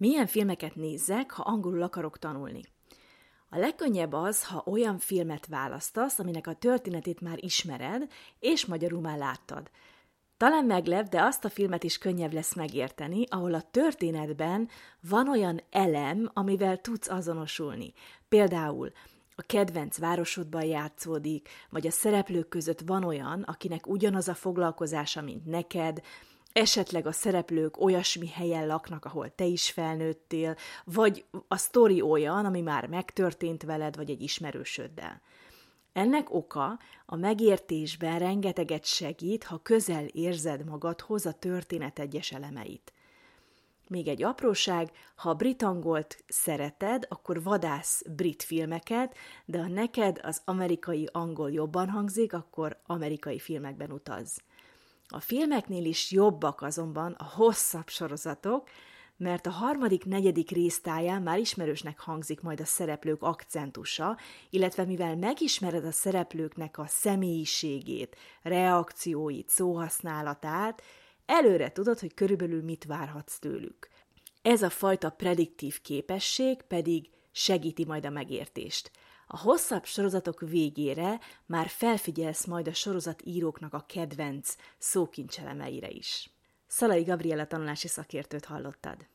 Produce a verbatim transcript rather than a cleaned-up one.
Milyen filmeket nézzek, ha angolul akarok tanulni? A legkönnyebb az, ha olyan filmet választasz, aminek a történetét már ismered, és magyarul már láttad. Talán meglep, de azt a filmet is könnyebb lesz megérteni, ahol a történetben van olyan elem, amivel tudsz azonosulni. Például a kedvenc városodban játszódik, vagy a szereplők között van olyan, akinek ugyanaz a foglalkozása, mint neked, esetleg a szereplők olyasmi helyen laknak, ahol te is felnőttél, vagy a sztori olyan, ami már megtörtént veled, vagy egy ismerősöddel. Ennek oka a megértésben rengeteget segít, ha közel érzed magadhoz a történet egyes elemeit. Még egy apróság, ha a brit-angolt szereted, akkor vadász brit filmeket, de ha neked az amerikai angol jobban hangzik, akkor amerikai filmekben utazz. A filmeknél is jobbak azonban a hosszabb sorozatok, mert a harmadik, negyedik résztáján már ismerősnek hangzik majd a szereplők akcentusa, illetve mivel megismered a szereplőknek a személyiségét, reakcióit, szóhasználatát, előre tudod, hogy körülbelül mit várhatsz tőlük. Ez a fajta prediktív képesség pedig segíti majd a megértést. A hosszabb sorozatok végére már felfigyelsz majd a sorozatíróknak a kedvenc szókincselemeire is. Szalai Gabriella tanulási szakértőt hallottad.